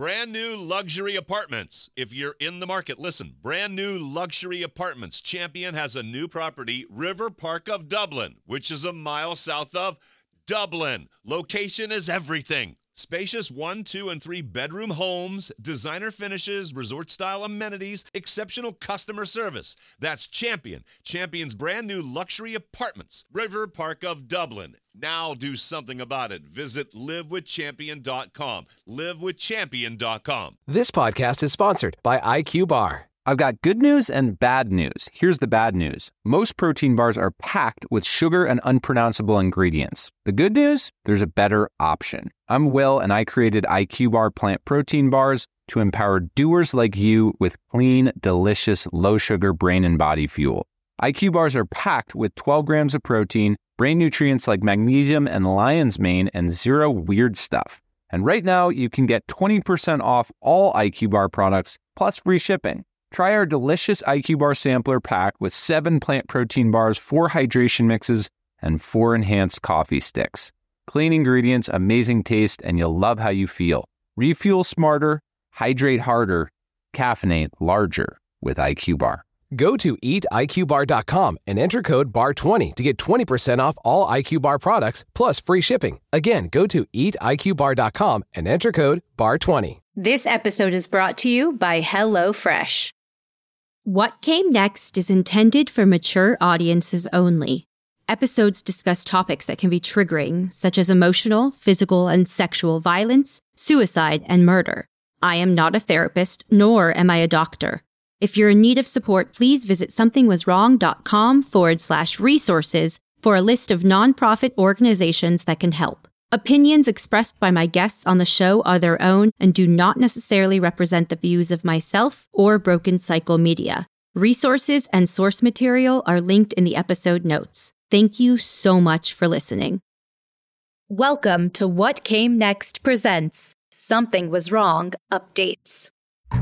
Brand new luxury apartments. If you're in the market, listen. Brand new luxury apartments. Champion has a new property, River Park of Dublin, which is a mile south of Dublin. Location is everything. Spacious 1, 2, and 3 bedroom homes, designer finishes, resort-style amenities, exceptional customer service. That's Champion. Champion's brand new luxury apartments, River Park of Dublin. Now do something about it. Visit livewithchampion.com. Livewithchampion.com. This podcast is sponsored by IQ Bar. I've got good news and bad news. Here's the bad news. Most protein bars are packed with sugar and unpronounceable ingredients. The good news? There's a better option. I'm Will, and I created IQ Bar plant protein bars to empower doers like you with clean, delicious, low-sugar brain and body fuel. IQ Bars are packed with 12 grams of protein, brain nutrients like magnesium and lion's mane, and zero weird stuff. And right now, you can get 20% off all IQ Bar products, plus free shipping. Try our delicious IQ Bar sampler pack with 7 plant protein bars, 4 hydration mixes, and 4 enhanced coffee sticks. Clean ingredients, amazing taste, and you'll love how you feel. Refuel smarter, hydrate harder, caffeinate larger with IQ Bar. Go to eatiqbar.com and enter code BAR20 to get 20% off all IQ Bar products plus free shipping. Again, go to eatiqbar.com and enter code BAR20. This episode is brought to you by HelloFresh. What Came Next is intended for mature audiences only. Episodes discuss topics that can be triggering, such as emotional, physical, and sexual violence, suicide, and murder. I am not a therapist, nor am I a doctor. If you're in need of support, please visit somethingwaswrong.com/resources for a list of nonprofit organizations that can help. Opinions expressed by my guests on the show are their own and do not necessarily represent the views of myself or Broken Cycle Media. Resources and source material are linked in the episode notes. Thank you so much for listening. Welcome to What Came Next presents Something Was Wrong Updates.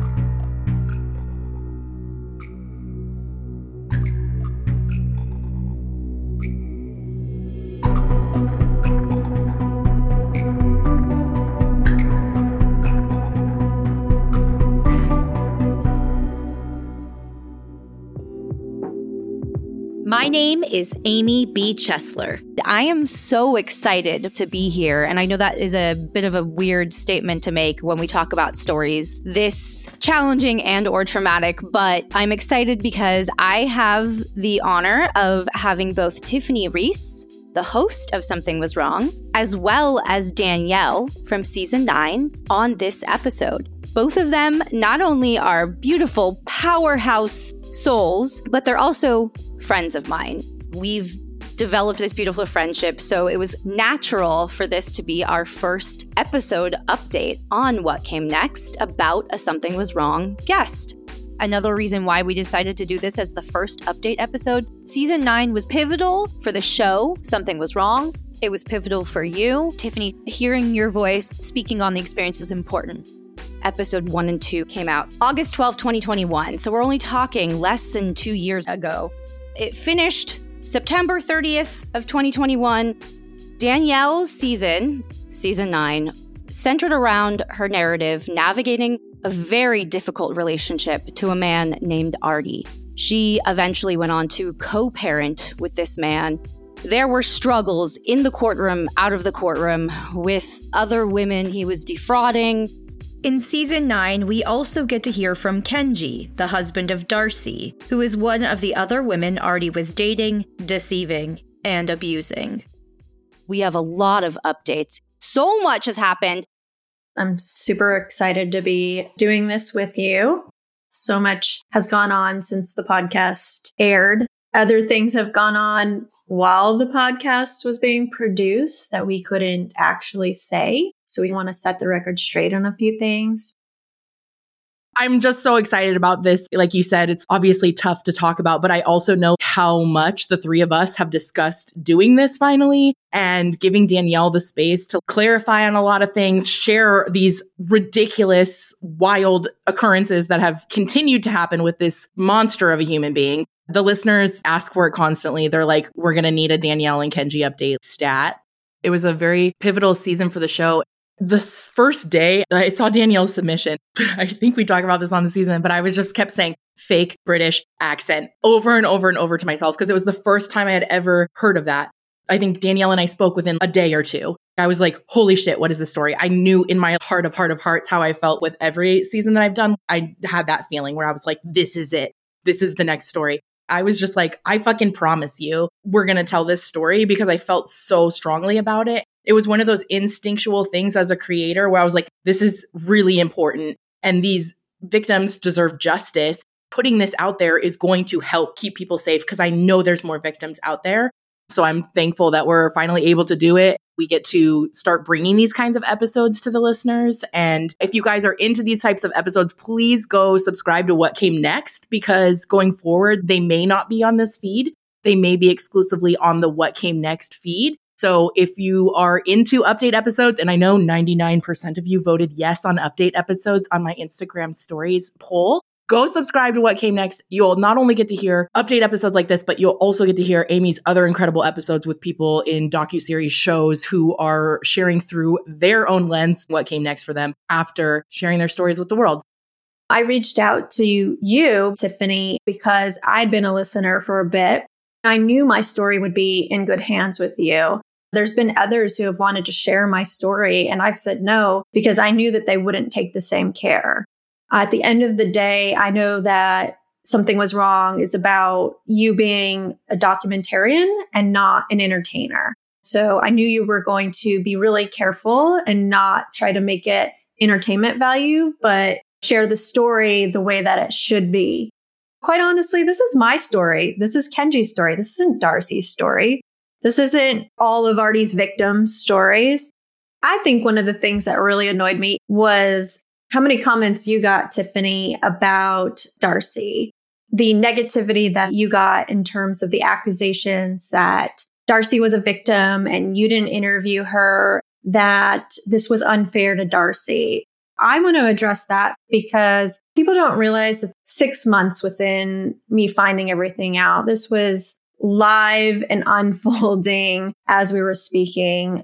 My name is Amy B. Chesler. I am so excited to be here, and I know that is a bit of a weird statement to make when we talk about stories this challenging and or traumatic, but I'm excited because I have the honor of having both Tiffany Reese, the host of Something Was Wrong, as well as Danielle from Season 9 on this episode. Both of them not only are beautiful powerhouse souls, but they're also friends of mine. We've developed this beautiful friendship, so it was natural for this to be our first episode update on What Came Next about a Something Was Wrong guest. Another reason why we decided to do this as the first update episode, Season 9 was pivotal for the show, Something Was Wrong. It was pivotal for you. Tiffany, hearing your voice, speaking on the experience is important. Episode 1 and 2 came out August 12, 2021, so we're only talking less than 2 years ago. It finished September 30th of 2021. Danielle's season 9, centered around her narrative navigating a very difficult relationship to a man named Artie. She eventually went on to co-parent with this man. There were struggles in the courtroom, out of the courtroom, with other women he was defrauding. In Season 9, we also get to hear from Kenji, the husband of Darcy, who is one of the other women Artie was dating, deceiving, and abusing. We have a lot of updates. So much has happened. I'm super excited to be doing this with you. So much has gone on since the podcast aired. Other things have gone on while the podcast was being produced that we couldn't actually say. So we want to set the record straight on a few things. I'm just so excited about this. Like you said, it's obviously tough to talk about, but I also know how much the three of us have discussed doing this finally and giving Danielle the space to clarify on a lot of things, share these ridiculous, wild occurrences that have continued to happen with this monster of a human being. The listeners ask for it constantly. They're like, we're going to need a Danielle and Kenji update stat. It was a very pivotal season for the show. The first day I saw Danielle's submission, I think we talk about this on the season, but I was just kept saying fake British accent over and over and over to myself because it was the first time I had ever heard of that. I think Danielle and I spoke within a day or two. I was like, holy shit, what is this story? I knew in my heart of hearts how I felt with every season that I've done. I had that feeling where I was like, this is it. This is the next story. I was just like, I fucking promise you, we're going to tell this story because I felt so strongly about it. It was one of those instinctual things as a creator where I was like, this is really important and these victims deserve justice. Putting this out there is going to help keep people safe because I know there's more victims out there. So I'm thankful that we're finally able to do it. We get to start bringing these kinds of episodes to the listeners. And if you guys are into these types of episodes, please go subscribe to What Came Next, because going forward, they may not be on this feed. They may be exclusively on the What Came Next feed. So if you are into update episodes, and I know 99% of you voted yes on update episodes on my Instagram stories poll, go subscribe to What Came Next. You'll not only get to hear update episodes like this, but you'll also get to hear Amy's other incredible episodes with people in docuseries shows who are sharing through their own lens what came next for them after sharing their stories with the world. I reached out to you, Tiffany, because I'd been a listener for a bit. I knew my story would be in good hands with you. There's been others who have wanted to share my story, and I've said no because I knew that they wouldn't take the same care. At the end of the day, I know that Something Was Wrong is about you being a documentarian and not an entertainer. So I knew you were going to be really careful and not try to make it entertainment value, but share the story the way that it should be. Quite honestly, this is my story. This is Kenji's story. This isn't Darcy's story. This isn't all of Artie's victims' stories. I think one of the things that really annoyed me was how many comments you got, Tiffany, about Darcy. The negativity that you got in terms of the accusations that Darcy was a victim and you didn't interview her, that this was unfair to Darcy. I want to address that because people don't realize that 6 months within me finding everything out, this was live and unfolding as we were speaking.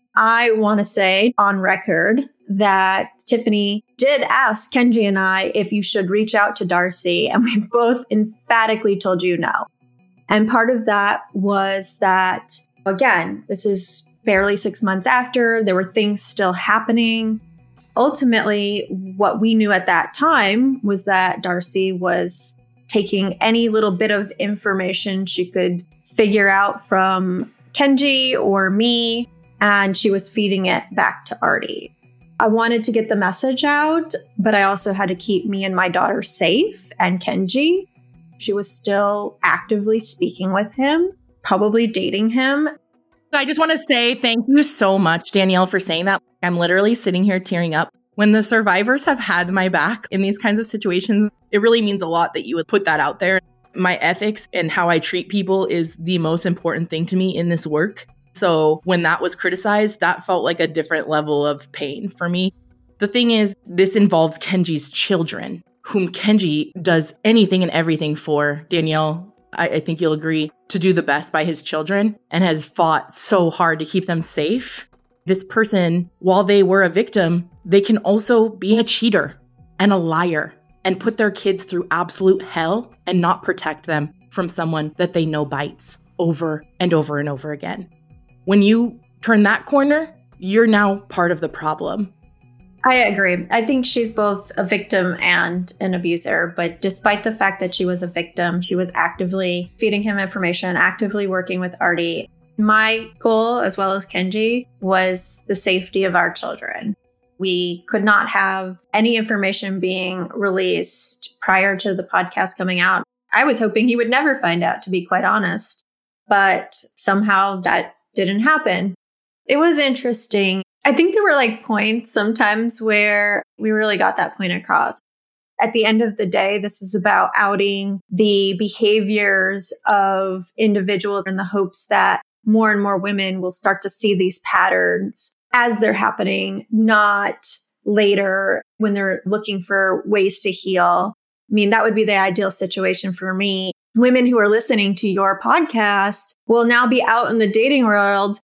I want to say on record that Tiffany did ask Kenji and I if you should reach out to Darcy, and we both emphatically told you no. And part of that was that, again, this is barely 6 months after, there were things still happening. Ultimately, what we knew at that time was that Darcy was taking any little bit of information she could figure out from Kenji or me, and she was feeding it back to Artie. I wanted to get the message out, but I also had to keep me and my daughter safe and Kenji. She was still actively speaking with him, probably dating him. I just want to say thank you so much, Danielle, for saying that. I'm literally sitting here tearing up. When the survivors have had my back in these kinds of situations, it really means a lot that you would put that out there. My ethics and how I treat people is the most important thing to me in this work. So when that was criticized, that felt like a different level of pain for me. The thing is, this involves Kenji's children, whom Kenji does anything and everything for. Danielle, I think you'll agree, to do the best by his children and has fought so hard to keep them safe. This person, while they were a victim, they can also be a cheater and a liar and put their kids through absolute hell and not protect them from someone that they know bites over and over and over again. When you turn that corner, you're now part of the problem. I agree. I think she's both a victim and an abuser. But despite the fact that she was a victim, she was actively feeding him information, actively working with Artie. My goal, as well as Kenji, was the safety of our children. We could not have any information being released prior to the podcast coming out. I was hoping he would never find out, to be quite honest. But somehow that didn't happen. It was interesting. I think there were points sometimes where we really got that point across. At the end of the day, this is about outing the behaviors of individuals in the hopes that more and more women will start to see these patterns as they're happening, not later when they're looking for ways to heal. I mean, that would be the ideal situation for me. Women who are listening to your podcast will now be out in the dating world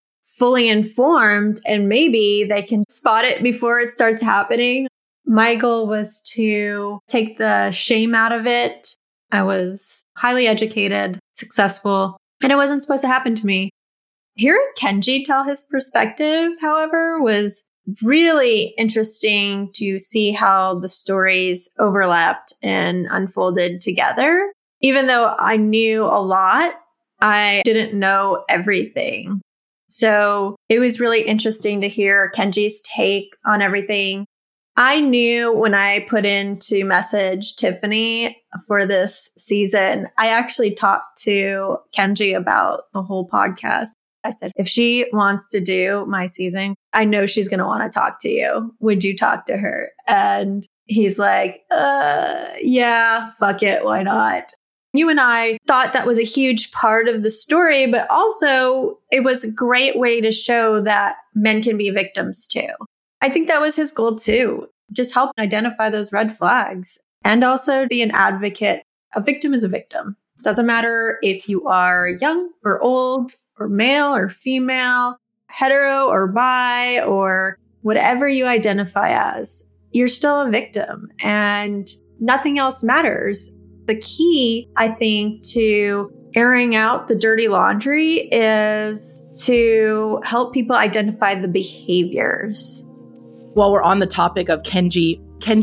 fully informed and maybe they can spot it before it starts happening. My goal was to take the shame out of it. I was highly educated, successful, and it wasn't supposed to happen to me. Hearing Kenji tell his perspective, however, was really interesting to see how the stories overlapped and unfolded together. Even though I knew a lot, I didn't know everything. So it was really interesting to hear Kenji's take on everything. I knew when I put in to message Tiffany for this season, I actually talked to Kenji about the whole podcast. I said, if she wants to do my season, I know she's going to want to talk to you. Would you talk to her? And he's like, yeah, fuck it. Why not? You and I thought that was a huge part of the story, but also it was a great way to show that men can be victims too. I think that was his goal too. Just help identify those red flags and also be an advocate. A victim is a victim. Doesn't matter if you are young or old or male or female, hetero or bi or whatever you identify as, you're still a victim and nothing else matters. The key, I think, to airing out the dirty laundry is to help people identify the behaviors. While we're on the topic of Kenji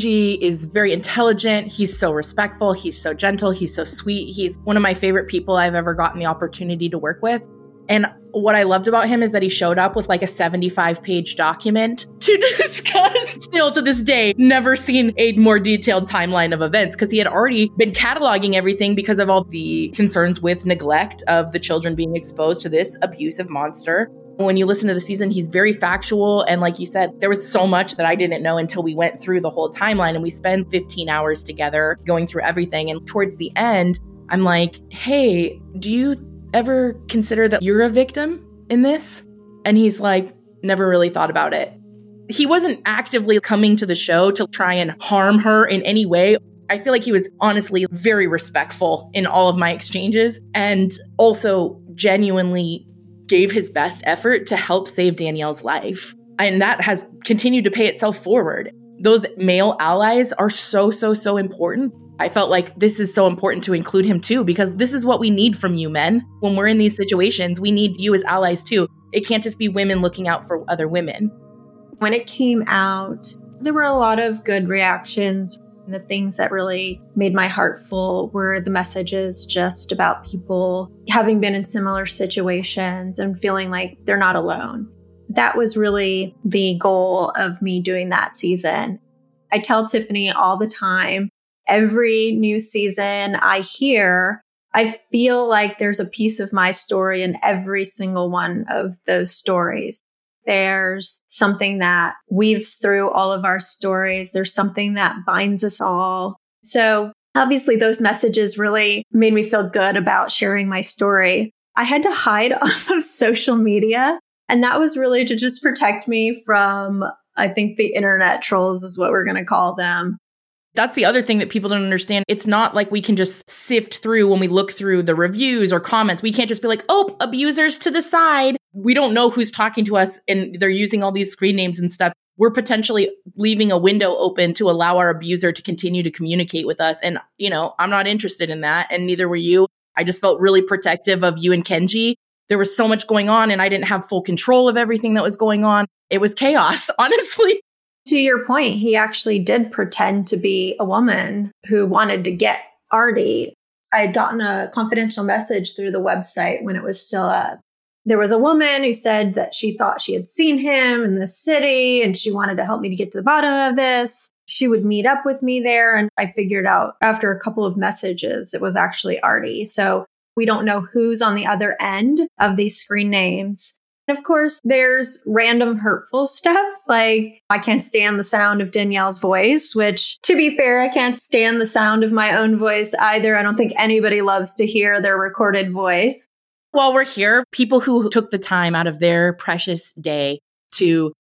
is very intelligent. He's so respectful. He's so gentle. He's so sweet. He's one of my favorite people I've ever gotten the opportunity to work with. And what I loved about him is that he showed up with like a 75-page document to discuss. Still to this day, never seen a more detailed timeline of events because he had already been cataloging everything because of all the concerns with neglect of the children being exposed to this abusive monster. When you listen to the season, he's very factual. And like you said, there was so much that I didn't know until we went through the whole timeline and we spent 15 hours together going through everything. And towards the end, I'm like, hey, do you ever consider that you're a victim in this? And he's like, never really thought about it. He wasn't actively coming to the show to try and harm her in any way. I feel like he was honestly very respectful in all of my exchanges and also genuinely gave his best effort to help save Danielle's life. And that has continued to pay itself forward. Those male allies are so, so, so important. I felt like this is so important to include him too, because this is what we need from you men. When we're in these situations, we need you as allies too. It can't just be women looking out for other women. When it came out, there were a lot of good reactions. The things that really made my heart full were the messages just about people having been in similar situations and feeling like they're not alone. That was really the goal of me doing that season. I tell Tiffany all the time, every new season I hear, I feel like there's a piece of my story in every single one of those stories. There's something that weaves through all of our stories. There's something that binds us all. So obviously those messages really made me feel good about sharing my story. I had to hide off of social media, and that was really to just protect me from, I think, the internet trolls is what we're going to call them. That's the other thing that people don't understand. It's not like we can just sift through when we look through the reviews or comments. We can't just be like, oh, abusers to the side. We don't know who's talking to us and they're using all these screen names and stuff. We're potentially leaving a window open to allow our abuser to continue to communicate with us. And, I'm not interested in that. And neither were you. I just felt really protective of you and Kenji. There was so much going on and I didn't have full control of everything that was going on. It was chaos, honestly. To your point, he actually did pretend to be a woman who wanted to get Artie. I had gotten a confidential message through the website when it was still up. There was a woman who said that she thought she had seen him in the city and she wanted to help me to get to the bottom of this. She would meet up with me there. And I figured out after a couple of messages, it was actually Artie. So we don't know who's on the other end of these screen names. Of course, there's random hurtful stuff, like I can't stand the sound of Danielle's voice, which, to be fair, I can't stand the sound of my own voice either. I don't think anybody loves to hear their recorded voice. While we're here, people who took the time out of their precious day to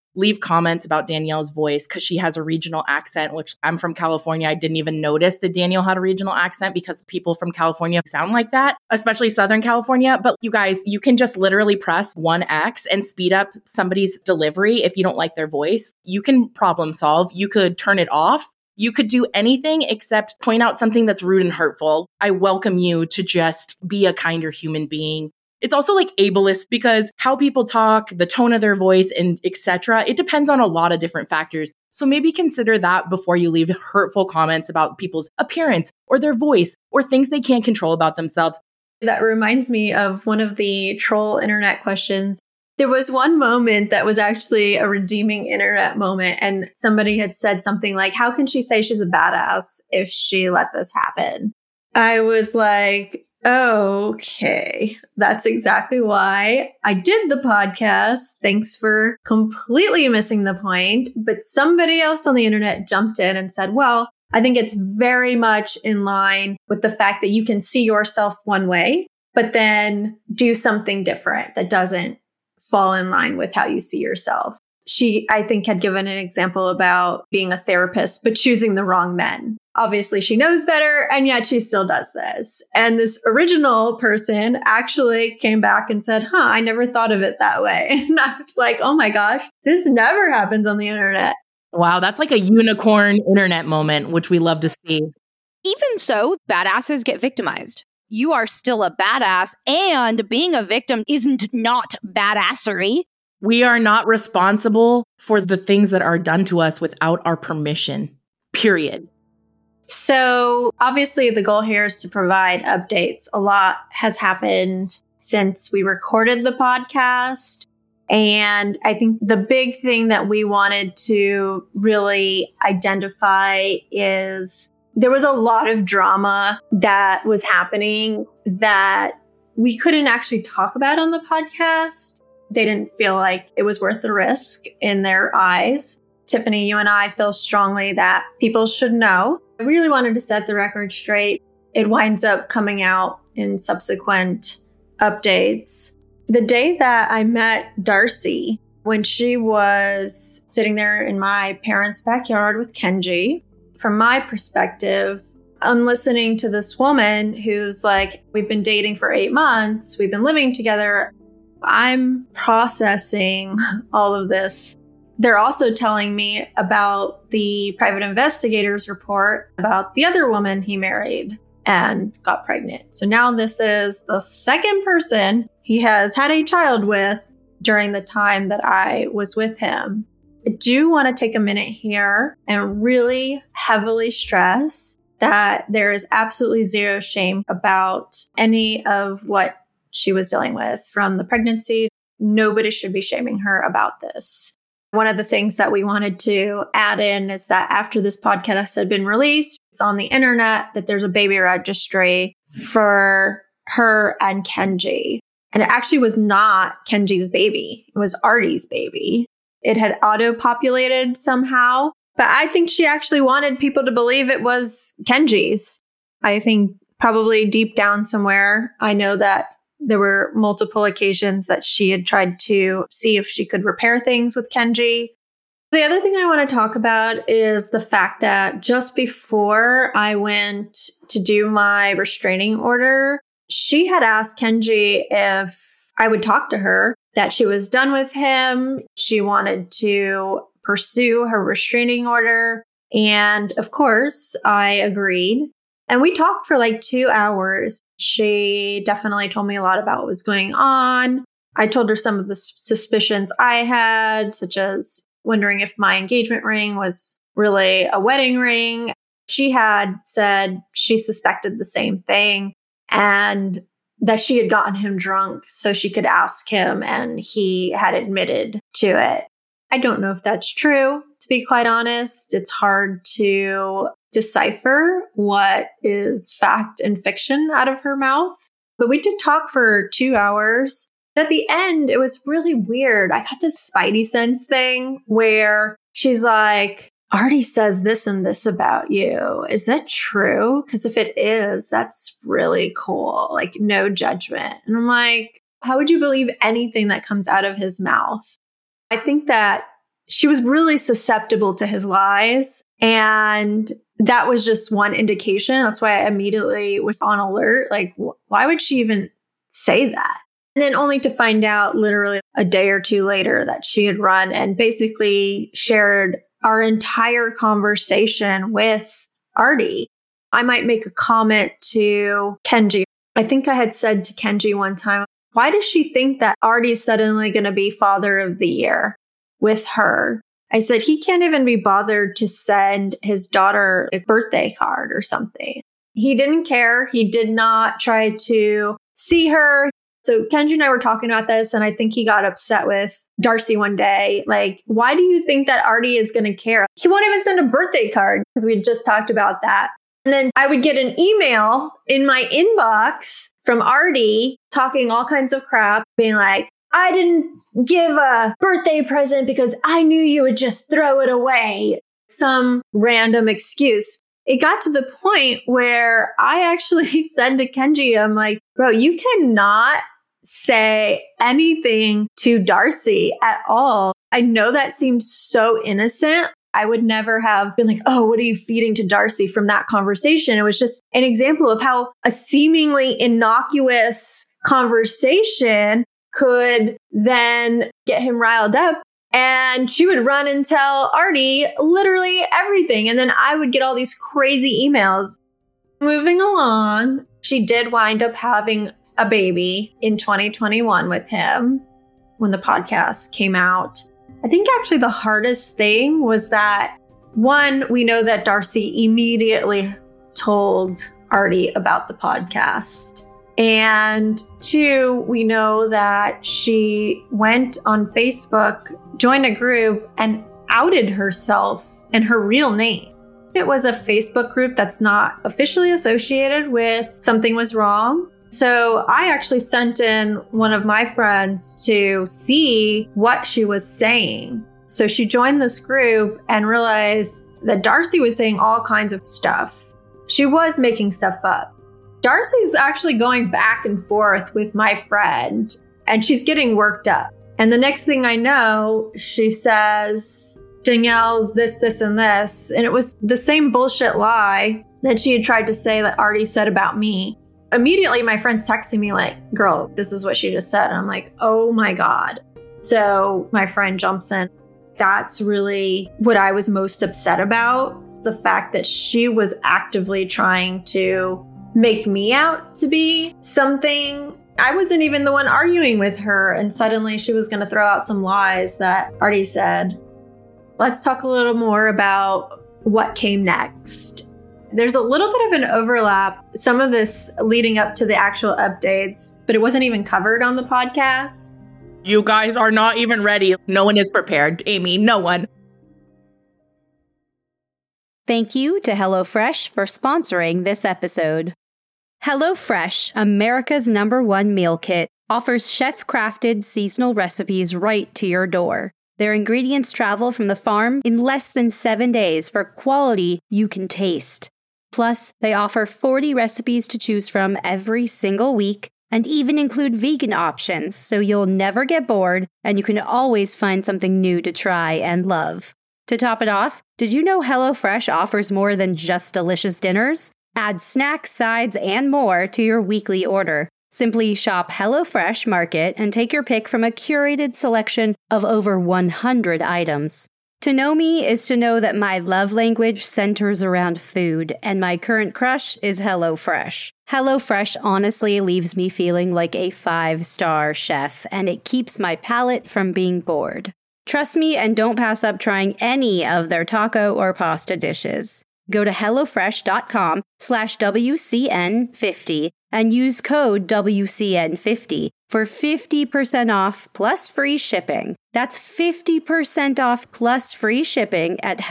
leave comments about Danielle's voice because she has a regional accent, which I'm from California. I didn't even notice that Danielle had a regional accent because people from California sound like that, especially Southern California. But you guys, you can just literally press 1X and speed up somebody's delivery if you don't like their voice. You can problem solve. You could turn it off. You could do anything except point out something that's rude and hurtful. I welcome you to just be a kinder human being. It's also like ableist because how people talk, the tone of their voice, and etc. It depends on a lot of different factors. So maybe consider that before you leave hurtful comments about people's appearance or their voice or things they can't control about themselves. That reminds me of one of the troll internet questions. There was one moment that was actually a redeeming internet moment, and somebody had said something like, how can she say she's a badass if she let this happen? I was like, okay, that's exactly why I did the podcast. Thanks for completely missing the point. But somebody else on the internet jumped in and said, well, I think it's very much in line with the fact that you can see yourself one way, but then do something different that doesn't fall in line with how you see yourself. She, I think, had given an example about being a therapist, but choosing the wrong men. Obviously, she knows better, and yet she still does this. And this original person actually came back and said, I never thought of it that way. And I was like, oh my gosh, this never happens on the internet. Wow, that's like a unicorn internet moment, which we love to see. Even so, badasses get victimized. You are still a badass, and being a victim isn't not badassery. We are not responsible for the things that are done to us without our permission, period. So obviously the goal here is to provide updates. A lot has happened since we recorded the podcast. And I think the big thing that we wanted to really identify is there was a lot of drama that was happening that we couldn't actually talk about on the podcast. They didn't feel like it was worth the risk in their eyes. Tiffany, you and I feel strongly that people should know. I really wanted to set the record straight. It winds up coming out in subsequent updates. The day that I met Darcy, when she was sitting there in my parents' backyard with Kenji, from my perspective, I'm listening to this woman who's like, we've been dating for 8 months. We've been living together. I'm processing all of this. They're also telling me about the private investigator's report about the other woman he married and got pregnant. So now this is the second person he has had a child with during the time that I was with him. I do want to take a minute here and really heavily stress that there is absolutely zero shame about any of what she was dealing with from the pregnancy. Nobody should be shaming her about this. One of the things that we wanted to add in is that after this podcast had been released, it's on the internet that there's a baby registry for her and Kenji. And it actually was not Kenji's baby. It was Artie's baby. It had auto-populated somehow. But I think she actually wanted people to believe it was Kenji's. I think probably deep down somewhere, I know that there were multiple occasions that she had tried to see if she could repair things with Kenji. The other thing I want to talk about is the fact that just before I went to do my restraining order, she had asked Kenji if I would talk to her, that she was done with him. She wanted to pursue her restraining order. And of course, I agreed. And we talked for like 2 hours. She definitely told me a lot about what was going on. I told her some of the suspicions I had, such as wondering if my engagement ring was really a wedding ring. She had said she suspected the same thing and that she had gotten him drunk so she could ask him, and he had admitted to it. I don't know if that's true, to be quite honest. It's hard to decipher what is fact and fiction out of her mouth. But we did talk for 2 hours. At the end, it was really weird. I got this spidey sense thing where she's like, Artie says this and this about you. Is that true? Because if it is, that's really cool. Like, no judgment. And I'm like, how would you believe anything that comes out of his mouth? I think that she was really susceptible to his lies. And that was just one indication. That's why I immediately was on alert. Like, why would she even say that? And then only to find out literally a day or two later that she had run and basically shared our entire conversation with Artie. I might make a comment to Kenji. I think I had said to Kenji one time, why does she think that Artie's suddenly going to be Father of the Year with her? I said, he can't even be bothered to send his daughter a birthday card or something. He didn't care. He did not try to see her. So Kenji and I were talking about this, and I think he got upset with Darcy one day. Like, why do you think that Artie is going to care? He won't even send a birthday card, because we had just talked about that. And then I would get an email in my inbox from Artie talking all kinds of crap, being like, I didn't give a birthday present because I knew you would just throw it away. Some random excuse. It got to the point where I actually said to Kenji, I'm like, bro, you cannot say anything to Darcy at all. I know that seems so innocent. I would never have been like, oh, what are you feeding to Darcy from that conversation? It was just an example of how a seemingly innocuous conversation could then get him riled up. And she would run and tell Artie literally everything. And then I would get all these crazy emails. Moving along, she did wind up having a baby in 2021 with him when the podcast came out. I think actually the hardest thing was that, one, we know that Darcy immediately told Artie about the podcast. And two, we know that she went on Facebook, joined a group, and outed herself and her real name. It was a Facebook group that's not officially associated with Something Was Wrong. So I actually sent in one of my friends to see what she was saying. So she joined this group and realized that Darcy was saying all kinds of stuff. She was making stuff up. Darcy's actually going back and forth with my friend, and she's getting worked up. And the next thing I know, she says, Danielle's this, and this. And it was the same bullshit lie that she had tried to say that Artie said about me. Immediately, my friend's texting me like, girl, this is what she just said. And I'm like, oh my God. So my friend jumps in. That's really what I was most upset about. The fact that she was actively trying to make me out to be something. I wasn't even the one arguing with her. And suddenly she was going to throw out some lies that Artie said. Let's talk a little more about what came next. There's a little bit of an overlap, some of this leading up to the actual updates, but it wasn't even covered on the podcast. You guys are not even ready. No one is prepared, Amy. No one. Thank you to HelloFresh for sponsoring this episode. HelloFresh, America's #1 meal kit, offers chef-crafted seasonal recipes right to your door. Their ingredients travel from the farm in less than 7 days for quality you can taste. Plus, they offer 40 recipes to choose from every single week and even include vegan options, so you'll never get bored and you can always find something new to try and love. To top it off, did you know HelloFresh offers more than just delicious dinners? Add snacks, sides, and more to your weekly order. Simply shop HelloFresh Market and take your pick from a curated selection of over 100 items. To know me is to know that my love language centers around food, and my current crush is HelloFresh. HelloFresh honestly leaves me feeling like a 5-star chef, and it keeps my palate from being bored. Trust me and don't pass up trying any of their taco or pasta dishes. Go to HelloFresh.com/WCN50 and use code WCN50 for 50% off plus free shipping. That's 50% off plus free shipping at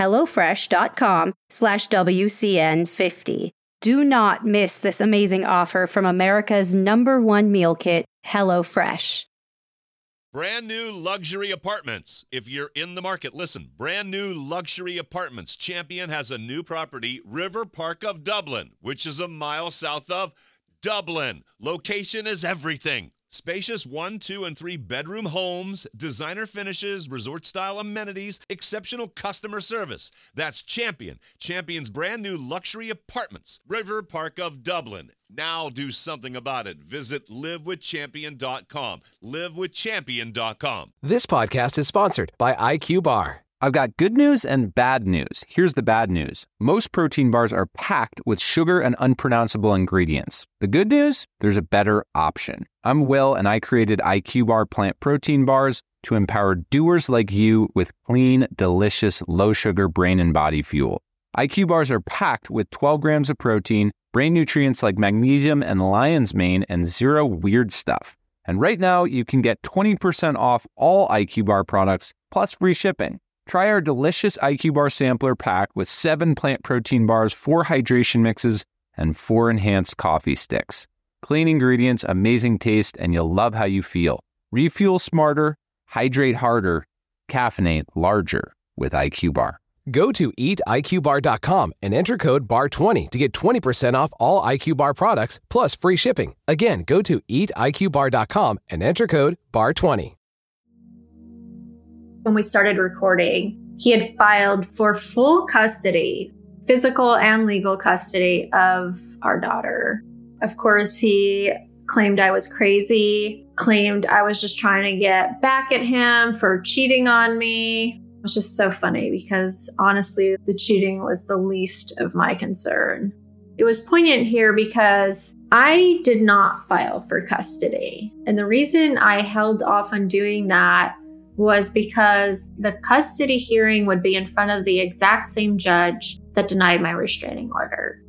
HelloFresh.com/WCN50. Do not miss this amazing offer from America's #1 meal kit, HelloFresh. Brand new luxury apartments. If you're in the market, listen. Brand new luxury apartments. Champion has a new property, River Park of Dublin, which is a mile south of Dublin. Location is everything. Spacious 1, 2, and 3 bedroom homes, designer finishes, resort-style amenities, exceptional customer service. That's Champion. Champion's brand new luxury apartments. River Park of Dublin. Now do something about it. Visit livewithchampion.com. livewithchampion.com. This podcast is sponsored by IQ Bar. I've got good news and bad news. Here's the bad news. Most protein bars are packed with sugar and unpronounceable ingredients. The good news? There's a better option. I'm Will, and I created IQ Bar plant protein bars to empower doers like you with clean, delicious, low-sugar brain and body fuel. IQ Bars are packed with 12 grams of protein, brain nutrients like magnesium and lion's mane, and zero weird stuff. And right now, you can get 20% off all IQ Bar products, plus free shipping. Try our delicious IQ Bar sampler pack with 7 plant protein bars, 4 hydration mixes, and 4 enhanced coffee sticks. Clean ingredients, amazing taste, and you'll love how you feel. Refuel smarter, hydrate harder, caffeinate larger with IQ Bar. Go to eatiqbar.com and enter code BAR20 to get 20% off all IQ Bar products, plus free shipping. Again, go to eatiqbar.com and enter code BAR20. When we started recording, he had filed for full custody, physical and legal custody of our daughter. Of course, he claimed I was crazy, claimed I was just trying to get back at him for cheating on me. It was just so funny because honestly, the cheating was the least of my concern. It was poignant here because I did not file for custody. And the reason I held off on doing that was because the custody hearing would be in front of the exact same judge that denied my restraining order.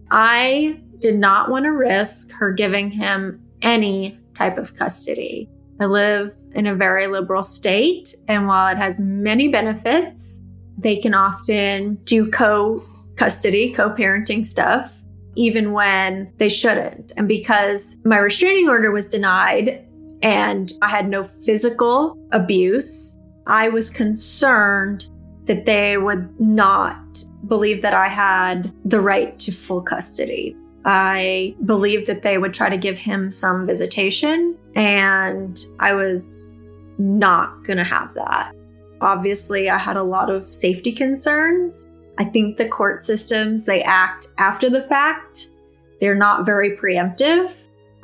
I did not want to risk her giving him any type of custody. I live in a very liberal state, and while it has many benefits, they can often do co-custody, co-parenting stuff, even when they shouldn't. And because my restraining order was denied, and I had no physical abuse, I was concerned that they would not believe that I had the right to full custody. I believed that they would try to give him some visitation, and I was not going to have that. Obviously, I had a lot of safety concerns. I think the court systems, they act after the fact. They're not very preemptive.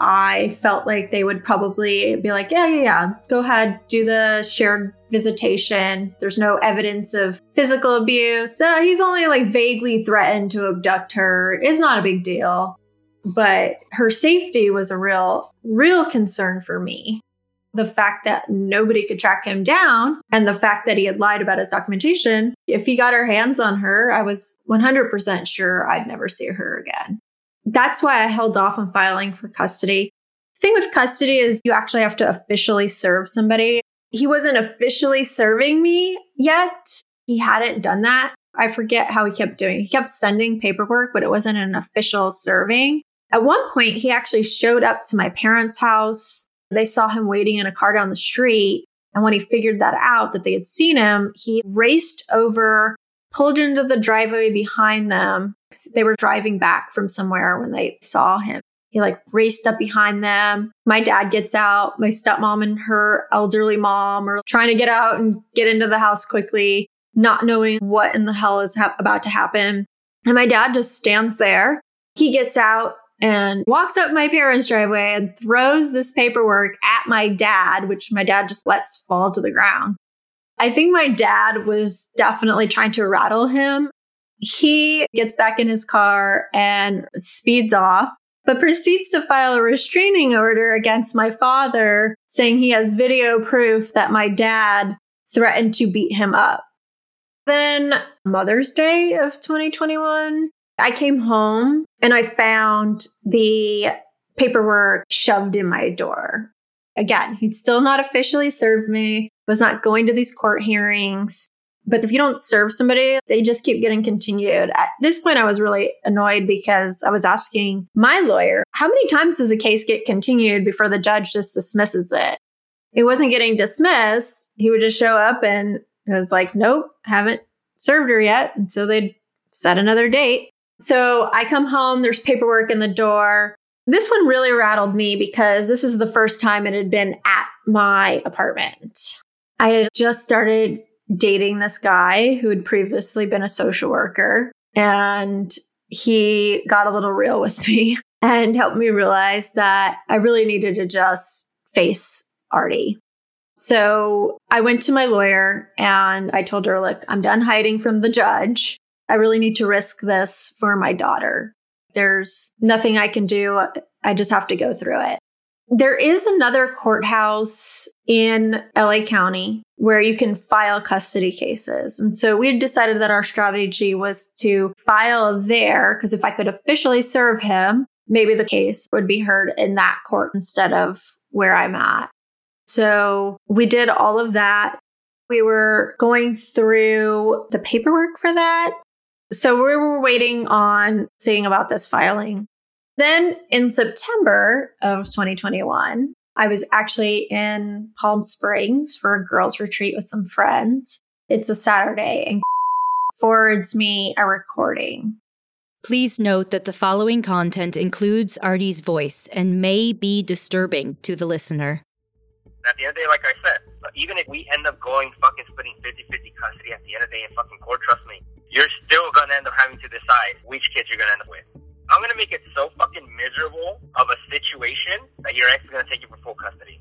I felt like they would probably be like, yeah, go ahead, do the shared visitation. There's no evidence of physical abuse. He's only like vaguely threatened to abduct her. It's not a big deal. But her safety was a real concern for me. The fact that nobody could track him down and the fact that he had lied about his documentation, if he got our hands on her, I was 100% sure I'd never see her again. That's why I held off on filing for custody. The thing with custody is you actually have to officially serve somebody. He wasn't officially serving me yet. He hadn't done that. I forget how he kept doing. He kept sending paperwork, but it wasn't an official serving. At one point, he actually showed up to my parents' house. They saw him waiting in a car down the street. And when he figured that out, that they had seen him, he raced over, pulled into the driveway behind them. They were driving back from somewhere when they saw him. He raced up behind them. My dad gets out. My stepmom and her elderly mom are trying to get out and get into the house quickly, not knowing what in the hell is about to happen. And my dad just stands there. He gets out and walks up my parents' driveway and throws this paperwork at my dad, which my dad just lets fall to the ground. I think my dad was definitely trying to rattle him. He gets back in his car and speeds off, but proceeds to file a restraining order against my father, saying he has video proof that my dad threatened to beat him up. Then Mother's Day of 2021, I came home and I found the paperwork shoved in my door. Again, he'd still not officially served me, was not going to these court hearings. But if you don't serve somebody, they just keep getting continued. At this point, I was really annoyed because I was asking my lawyer, how many times does a case get continued before the judge just dismisses it? It wasn't getting dismissed. He would just show up and it was like, nope, haven't served her yet. And so they'd set another date. So I come home, there's paperwork in the door. This one really rattled me because this is the first time it had been at my apartment. I had just started dating this guy who had previously been a social worker, and he got a little real with me and helped me realize that I really needed to just face Artie. So I went to my lawyer and I told her, look, I'm done hiding from the judge. I really need to risk this for my daughter. There's nothing I can do. I just have to go through it. There is another courthouse in LA County where you can file custody cases. And so we had decided that our strategy was to file there, because if I could officially serve him, maybe the case would be heard in that court instead of where I'm at. So we did all of that. We were going through the paperwork for that. So we were waiting on seeing about this filing. Then in September of 2021, I was actually in Palm Springs for a girls' retreat with some friends. It's a Saturday, and forwards me a recording. Please note that the following content includes Artie's voice and may be disturbing to the listener. At the end of the day, like I said, even if we end up going fucking splitting 50-50 custody at the end of the day in fucking court, trust me, you're still going to end up having to decide which kids you're going to end up with. I'm going to make it so fucking miserable of a situation that your ex is going to take you for full custody.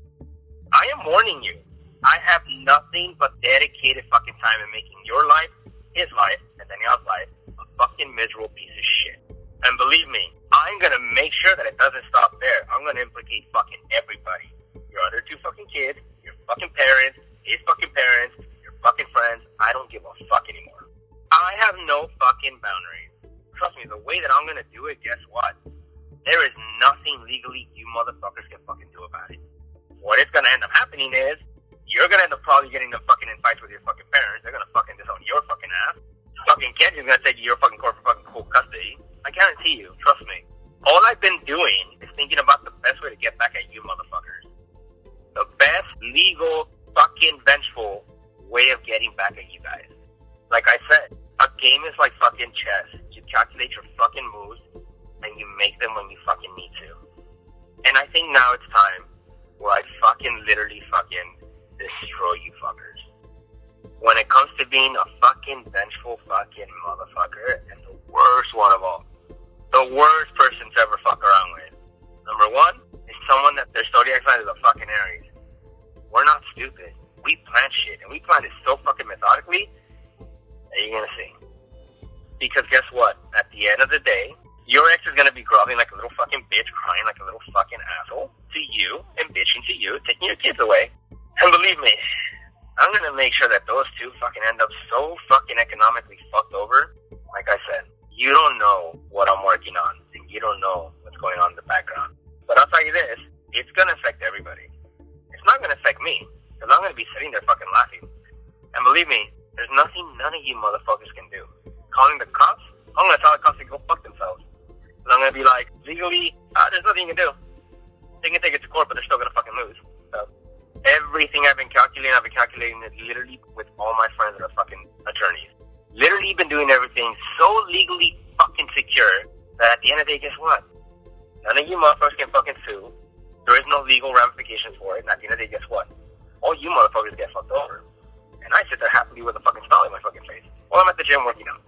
I am warning you. I have nothing but dedicated fucking time in making your life, his life, and Danielle's life a fucking miserable piece of shit. And believe me, I'm going to make sure that it doesn't stop there. I'm going to implicate fucking everybody. Your other two fucking kids, your fucking parents, his fucking parents, your fucking friends. I don't give a fuck anymore. I have no fucking boundaries. Trust me, the way that I'm going to do it, guess what? There is nothing legally you motherfuckers can fucking do about it. What is going to end up happening is, you're going to end up probably getting them fucking in fights with your fucking parents. They're going to fucking disown your fucking ass. Fucking Kenji's going to take you your fucking court for fucking full custody. I guarantee you, trust me. All I've been doing is thinking about the best way to get back at you motherfuckers. The best legal, fucking vengeful way of getting back at you guys. Like I said, a game is like fucking chess. You calculate your fucking moves, and you make them when you fucking need to. And I think now it's time where I fucking literally fucking destroy you fuckers. When it comes to being a fucking vengeful fucking motherfucker, and the worst one of all, the worst person to ever fuck around with. Number one is someone that their zodiac sign is a fucking Aries. We're not stupid. We plan shit, and we plan it so fucking methodically that you're gonna see. Because guess what? At the end of the day, your ex is gonna be groveling like a little fucking bitch, crying like a little fucking asshole to you, and bitching to you, taking your kids away. And believe me, I'm gonna make sure that those two fucking end up so fucking economically fucked over. Like I said, you don't know what I'm working on, and you don't know what's going on in the background. But I'll tell you this, it's gonna affect everybody. It's not gonna affect me, because I'm gonna be sitting there fucking laughing. And believe me, there's nothing none of you motherfuckers can do. Calling the cops? I'm gonna tell the cops to go fuck themselves. And I'm gonna be like, legally, there's nothing you can do. They can take it to court, but they're still gonna fucking lose. So, everything I've been calculating it literally with all my friends that are fucking attorneys. Literally been doing everything so legally fucking secure that at the end of the day, guess what? None of you motherfuckers can fucking sue. There is no legal ramifications for it, and at the end of the day, guess what? All you motherfuckers get fucked over. And I sit there happily with a fucking smile in my fucking face while I'm at the gym working out.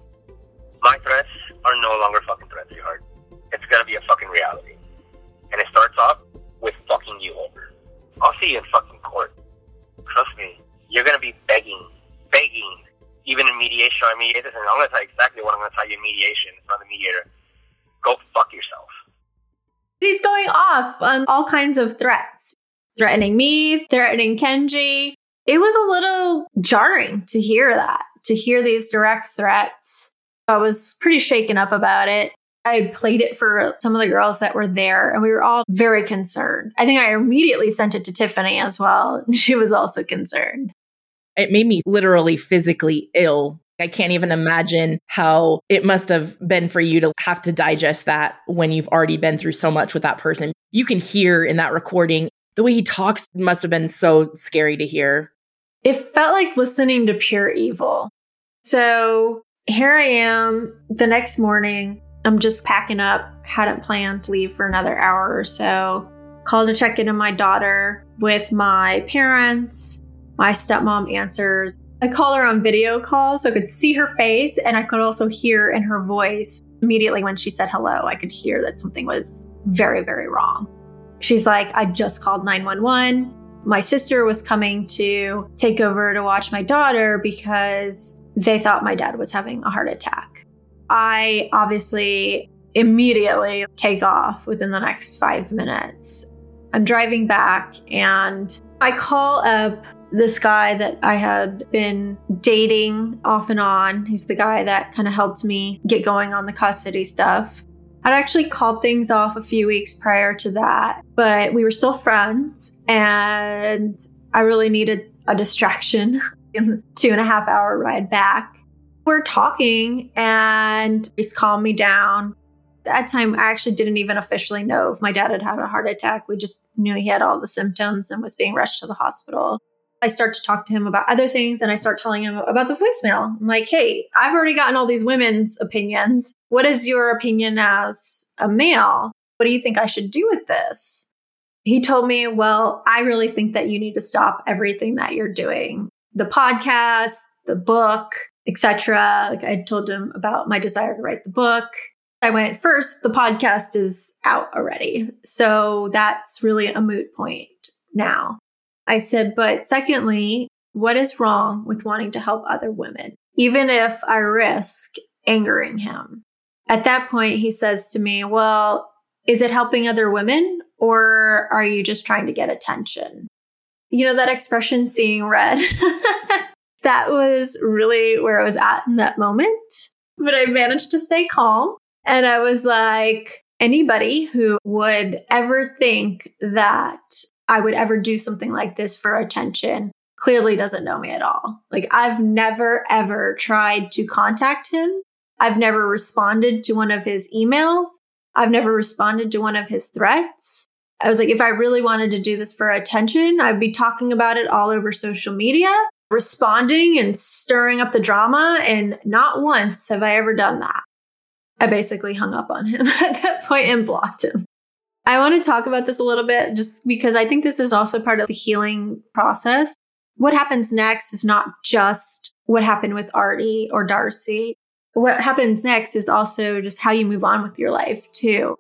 My threats are no longer fucking threats, sweetheart. It's gonna be a fucking reality. And it starts off with fucking you over. I'll see you in fucking court. Trust me, you're gonna be begging, even in mediation. I mediate this, and I'm gonna tell you exactly what I'm gonna tell you in mediation in front of the mediator. Go fuck yourself. He's going off on all kinds of threats. Threatening me, threatening Kenji. It was a little jarring to hear that, to hear these direct threats. I was pretty shaken up about it. I had played it for some of the girls that were there, and we were all very concerned. I think I immediately sent it to Tiffany as well. She was also concerned. It made me literally physically ill. I can't even imagine how it must have been for you to have to digest that when you've already been through so much with that person. You can hear in that recording, the way he talks must have been so scary to hear. It felt like listening to pure evil. So here I am the next morning. I'm just packing up, hadn't planned to leave for another hour or so. Called to check in on my daughter with my parents. My stepmom answers. I call her on video call so I could see her face, and I could also hear in her voice immediately when she said hello, I could hear that something was very, very wrong. She's like, I just called 911. My sister was coming to take over to watch my daughter because they thought my dad was having a heart attack. I obviously immediately take off within the next 5 minutes. I'm driving back and I call up this guy that I had been dating off and on. He's the guy that kind of helped me get going on the custody stuff. I'd actually called things off a few weeks prior to that, but we were still friends and I really needed a distraction in the 2.5 hour ride back. We're talking and he's calmed me down. At that time, I actually didn't even officially know if my dad had had a heart attack. We just knew he had all the symptoms and was being rushed to the hospital. I start to talk to him about other things and I start telling him about the voicemail. I'm like, hey, I've already gotten all these women's opinions. What is your opinion as a male? What do you think I should do with this? He told me, well, I really think that you need to stop everything that you're doing. The podcast, the book, etc. Like I told him about my desire to write the book. I went, first, the podcast is out already. So that's really a moot point now. I said, but secondly, what is wrong with wanting to help other women, even if I risk angering him? At that point, he says to me, well, is it helping other women or are you just trying to get attention? You know, that expression, seeing red, that was really where I was at in that moment. But I managed to stay calm. And I was like, anybody who would ever think that I would ever do something like this for attention clearly doesn't know me at all. Like I've never, ever tried to contact him. I've never responded to one of his emails. I've never responded to one of his threats. I was like, if I really wanted to do this for attention, I'd be talking about it all over social media, responding and stirring up the drama. And not once have I ever done that. I basically hung up on him at that point and blocked him. I want to talk about this a little bit just because I think this is also part of the healing process. What happens next is not just what happened with Artie or Darcy. What happens next is also just how you move on with your life too.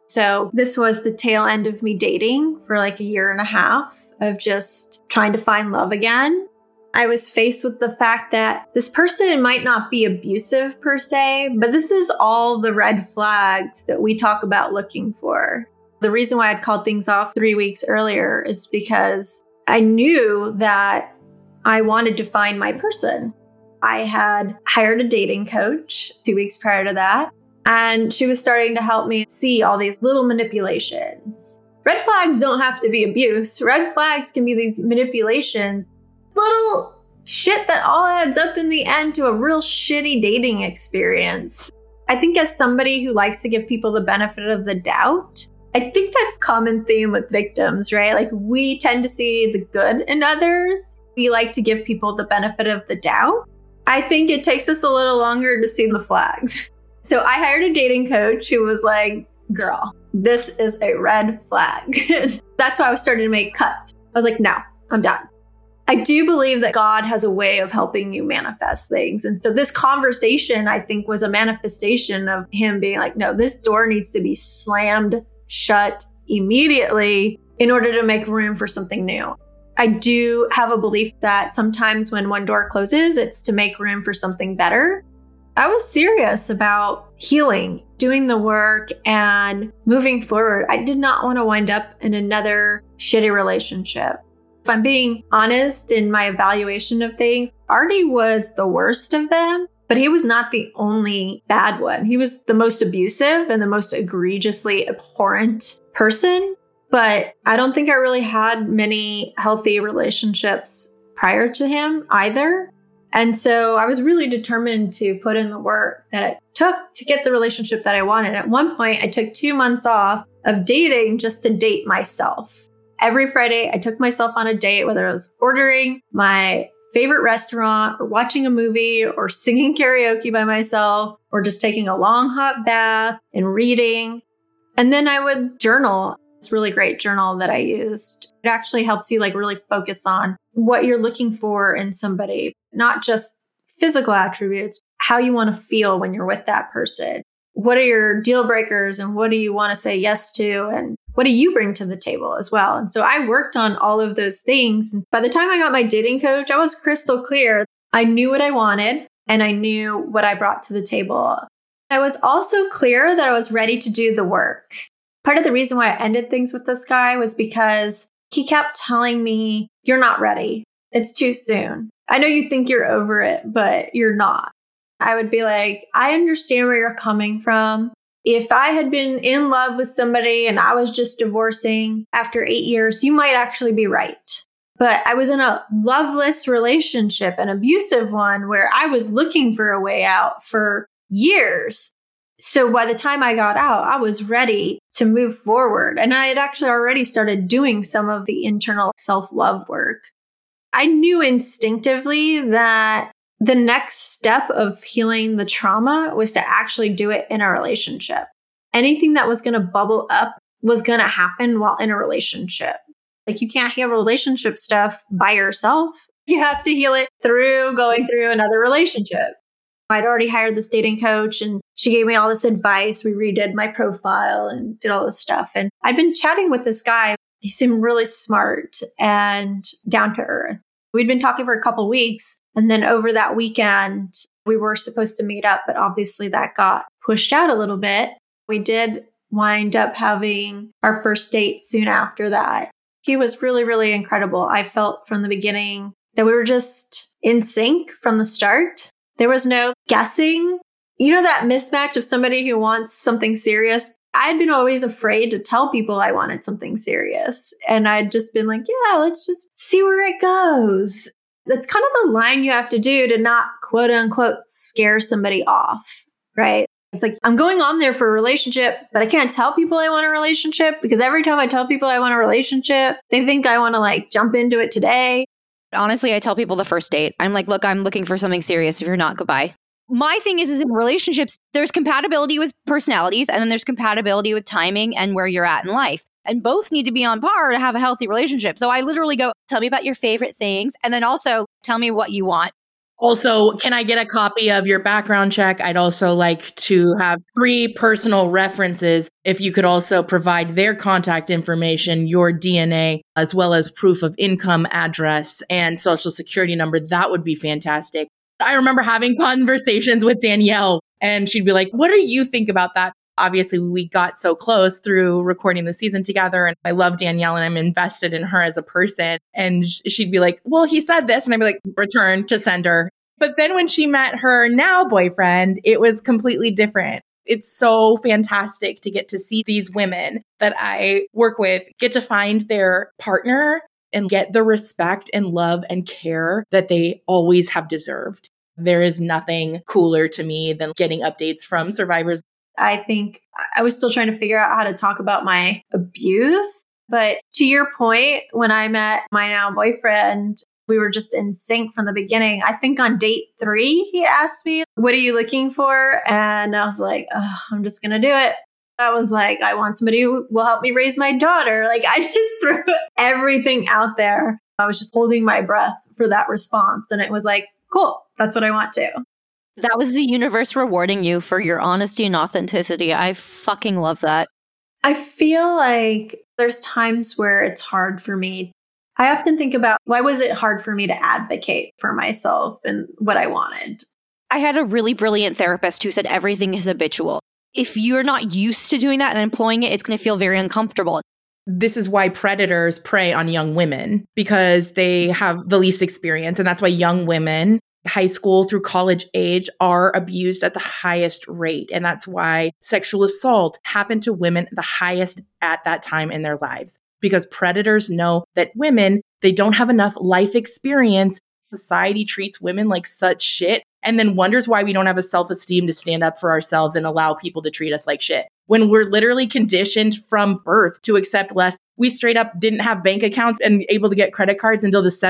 So this was the tail end of me dating for like 1.5 years of just trying to find love again. I was faced with the fact that this person might not be abusive per se, but this is all the red flags that we talk about looking for. The reason why I'd called things off 3 weeks earlier is because I knew that I wanted to find my person. I had hired a dating coach 2 weeks prior to that, and she was starting to help me see all these little manipulations. Red flags don't have to be abuse. Red flags can be these manipulations, little shit that all adds up in the end to a real shitty dating experience. I think as somebody who likes to give people the benefit of the doubt, I think that's a common theme with victims, right? Like we tend to see the good in others. We like to give people the benefit of the doubt. I think it takes us a little longer to see the flags. So I hired a dating coach who was like, girl, this is a red flag. That's why I was starting to make cuts. I was like, no, I'm done. I do believe that God has a way of helping you manifest things. And so this conversation, I think, was a manifestation of him being like, no, this door needs to be slammed shut immediately in order to make room for something new. I do have a belief that sometimes when one door closes, it's to make room for something better. I was serious about healing, doing the work, and moving forward. I did not want to wind up in another shitty relationship. If I'm being honest in my evaluation of things, Artie was the worst of them, but he was not the only bad one. He was the most abusive and the most egregiously abhorrent person. But I don't think I really had many healthy relationships prior to him either. And so I was really determined to put in the work that it took to get the relationship that I wanted. At one point, I took 2 months off of dating just to date myself. Every Friday, I took myself on a date, whether I was ordering my favorite restaurant or watching a movie or singing karaoke by myself or just taking a long hot bath and reading. And then I would journal. It's a really great journal that I used. It actually helps you like really focus on what you're looking for in somebody, not just physical attributes, how you want to feel when you're with that person. What are your deal breakers and what do you want to say yes to? And what do you bring to the table as well? And so I worked on all of those things. And by the time I got my dating coach, I was crystal clear. I knew what I wanted and I knew what I brought to the table. I was also clear that I was ready to do the work. Part of the reason why I ended things with this guy was because he kept telling me, you're not ready. It's too soon. I know you think you're over it, but you're not. I would be like, I understand where you're coming from. If I had been in love with somebody and I was just divorcing after 8 years, you might actually be right. But I was in a loveless relationship, an abusive one, where I was looking for a way out for years. So by the time I got out, I was ready to move forward. And I had actually already started doing some of the internal self-love work. I knew instinctively that the next step of healing the trauma was to actually do it in a relationship. Anything that was going to bubble up was going to happen while in a relationship. Like you can't heal relationship stuff by yourself. You have to heal it through going through another relationship. I'd already hired this dating coach and she gave me all this advice. We redid my profile and did all this stuff. And I'd been chatting with this guy. He seemed really smart and down to earth. We'd been talking for a couple weeks. And then over that weekend, we were supposed to meet up, but obviously that got pushed out a little bit. We did wind up having our first date soon after that. He was really, really incredible. I felt from the beginning that we were just in sync from the start. There was no guessing. You know that mismatch of somebody who wants something serious? I'd been always afraid to tell people I wanted something serious. And I'd just been like, yeah, let's just see where it goes. That's kind of the line you have to do to not quote unquote scare somebody off, right? It's like, I'm going on there for a relationship, but I can't tell people I want a relationship because every time I tell people I want a relationship, they think I want to like jump into it today. Honestly, I tell people the first date, I'm like, look, I'm looking for something serious. If you're not, goodbye. My thing is in relationships, there's compatibility with personalities and then there's compatibility with timing and where you're at in life. And both need to be on par to have a healthy relationship. So I literally go, tell me about your favorite things. And then also tell me what you want. Also, can I get a copy of your background check? I'd also like to have 3 personal references. If you could also provide their contact information, your DNA, as well as proof of income, address, and social security number, that would be fantastic. I remember having conversations with Danielle and she'd be like, what do you think about that? Obviously, we got so close through recording the season together and I love Danielle and I'm invested in her as a person. And she'd be like, well, he said this. And I'd be like, return to sender. But then when she met her now boyfriend, it was completely different. It's so fantastic to get to see these women that I work with get to find their partner and get the respect and love and care that they always have deserved. There is nothing cooler to me than getting updates from survivors. I think I was still trying to figure out how to talk about my abuse. But to your point, when I met my now boyfriend, we were just in sync from the beginning. I think on date 3, he asked me, what are you looking for? And I was like, oh, I'm just going to do it. I was like, I want somebody who will help me raise my daughter. Like I just threw everything out there. I was just holding my breath for that response. And it was like, cool, that's what I want to. That was the universe rewarding you for your honesty and authenticity. I fucking love that. I feel like there's times where it's hard for me. I often think about why was it hard for me to advocate for myself and what I wanted? I had a really brilliant therapist who said everything is habitual. If you're not used to doing that and employing it, it's going to feel very uncomfortable. This is why predators prey on young women because they have the least experience. And that's why young women, high school through college age, are abused at the highest rate. And that's why sexual assault happened to women the highest at that time in their lives. Because predators know that women, they don't have enough life experience. Society treats women like such shit and then wonders why we don't have a self-esteem to stand up for ourselves and allow people to treat us like shit. When we're literally conditioned from birth to accept less, we straight up didn't have bank accounts and able to get credit cards until the 70s.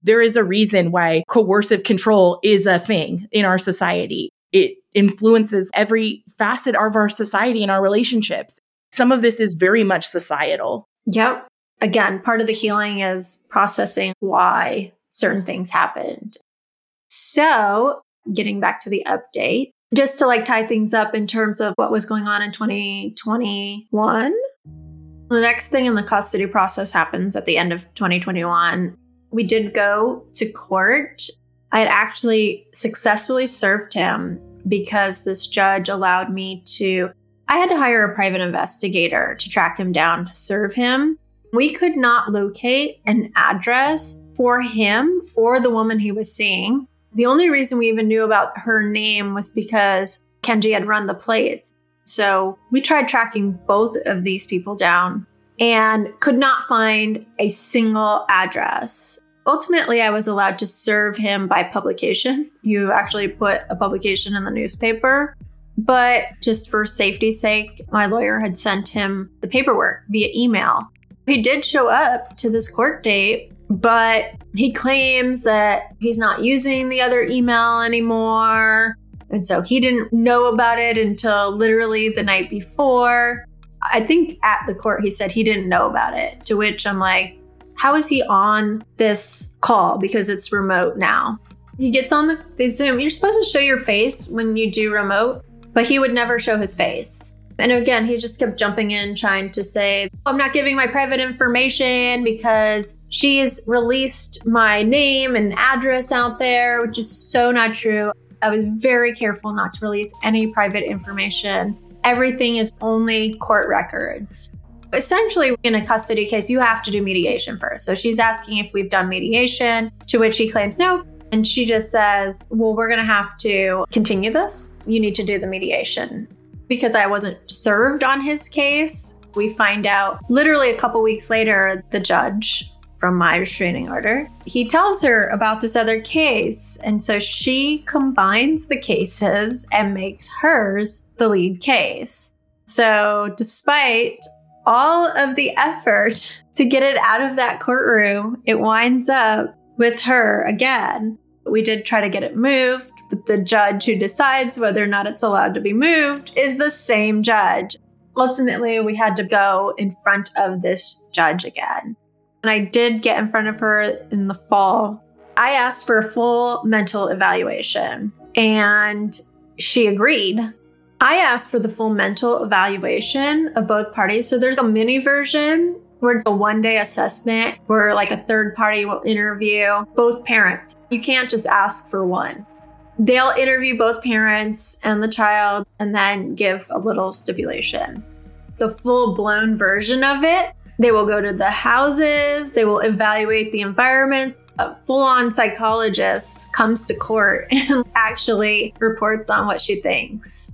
There is a reason why coercive control is a thing in our society. It influences every facet of our society and our relationships. Some of this is very much societal. Yep. Again, part of the healing is processing why certain things happened. So, getting back to the update, just to tie things up in terms of what was going on in 2021. The next thing in the custody process happens at the end of 2021. We did go to court. I had actually successfully served him because this judge allowed me I had to hire a private investigator to track him down to serve him. We could not locate an address for him or the woman he was seeing. The only reason we even knew about her name was because Kenji had run the plates. So we tried tracking both of these people down and could not find a single address. Ultimately, I was allowed to serve him by publication. You actually put a publication in the newspaper. But just for safety's sake, my lawyer had sent him the paperwork via email. He did show up to this court date, but he claims that he's not using the other email anymore. And so he didn't know about it until literally the night before. I think at the court, he said he didn't know about it, to which I'm like, how is he on this call? Because it's remote now. He gets on the Zoom. You're supposed to show your face when you do remote, but he would never show his face. And again, he just kept jumping in, trying to say, I'm not giving my private information because she's released my name and address out there, which is so not true. I was very careful not to release any private information. Everything is only court records. Essentially, in a custody case, you have to do mediation first. So she's asking if we've done mediation, to which he claims no. And she just says, well, we're going to have to continue this. You need to do the mediation. Because I wasn't served on his case, we find out literally a couple weeks later, the judge from my restraining order, he tells her about this other case. And so she combines the cases and makes hers the lead case. So despite all of the effort to get it out of that courtroom, it winds up with her again. We did try to get it moved, but the judge who decides whether or not it's allowed to be moved is the same judge. Ultimately, we had to go in front of this judge again. And I did get in front of her in the fall. I asked for a full mental evaluation, and she agreed. I asked for the full mental evaluation of both parties. So there's a mini version where it's a one-day assessment where a third party will interview both parents. You can't just ask for one. They'll interview both parents and the child and then give a little stipulation. The full-blown version of it, they will go to the houses, they will evaluate the environments. A full-on psychologist comes to court and actually reports on what she thinks.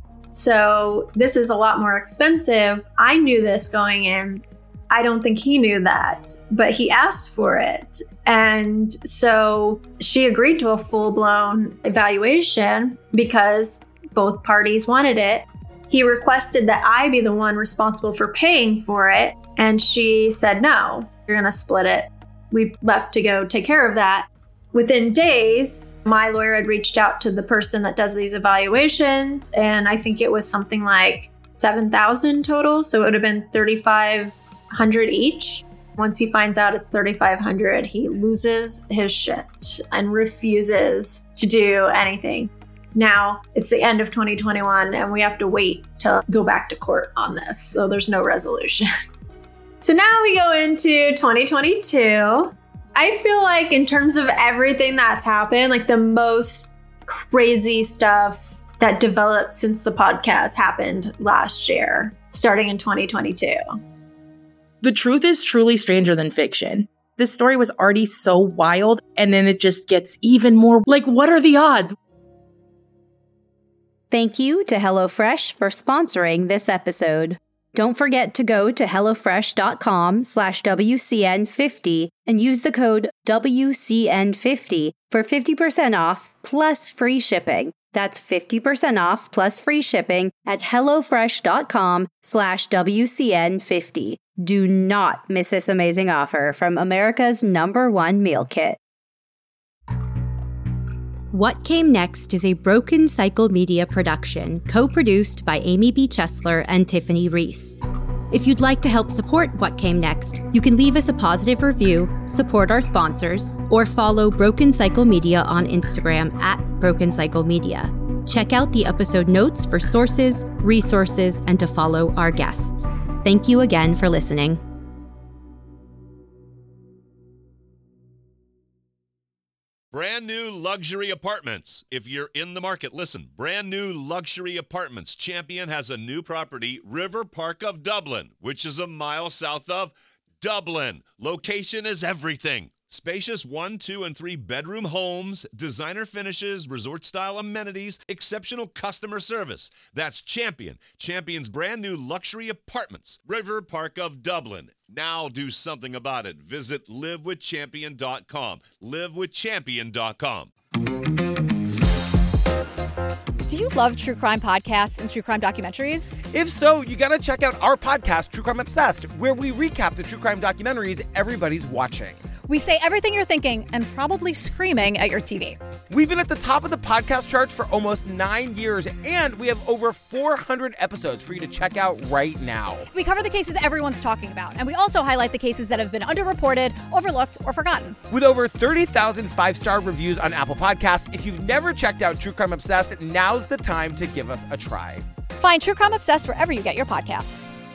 So this is a lot more expensive. I knew this going in. I don't think he knew that, but he asked for it. And so she agreed to a full-blown evaluation because both parties wanted it. He requested that I be the one responsible for paying for it. And she said, no, you're going to split it. We left to go take care of that. Within days, my lawyer had reached out to the person that does these evaluations. And I think it was something like $7,000 total. So it would have been $3,500 each. Once he finds out it's $3,500, he loses his shit and refuses to do anything. Now it's the end of 2021 and we have to wait to go back to court on this. So there's no resolution. So now we go into 2022. I feel like in terms of everything that's happened, the most crazy stuff that developed since the podcast happened last year, starting in 2022. The truth is truly stranger than fiction. This story was already so wild, and then it just gets even more what are the odds? Thank you to HelloFresh for sponsoring this episode. Don't forget to go to HelloFresh.com/WCN50 and use the code WCN50 for 50% off plus free shipping. That's 50% off plus free shipping at HelloFresh.com/WCN50. Do not miss this amazing offer from America's #1 meal kit. What Came Next is a Broken Cycle Media production, co-produced by Amy B. Chesler and Tiffany Reese. If you'd like to help support What Came Next, you can leave us a positive review, support our sponsors, or follow Broken Cycle Media on Instagram at Broken Cycle Media. Check out the episode notes for sources, resources, and to follow our guests. Thank you again for listening. Brand new luxury apartments. If you're in the market, listen. Brand new luxury apartments. Champion has a new property, River Park of Dublin, which is a mile south of Dublin. Location is everything. Spacious 1, 2, and 3 bedroom homes, designer finishes, resort-style amenities, exceptional customer service. That's Champion. Champion's brand new luxury apartments, River Park of Dublin. Now do something about it. Visit livewithchampion.com. livewithchampion.com. Do you love true crime podcasts and true crime documentaries? If so, you gotta check out our podcast, True Crime Obsessed, where we recap the true crime documentaries everybody's watching. We say everything you're thinking and probably screaming at your TV. We've been at the top of the podcast charts for almost 9 years, and we have over 400 episodes for you to check out right now. We cover the cases everyone's talking about, and we also highlight the cases that have been underreported, overlooked, or forgotten. With over 30,000 five-star reviews on Apple Podcasts, if you've never checked out True Crime Obsessed, now's the time to give us a try. Find True Crime Obsessed wherever you get your podcasts.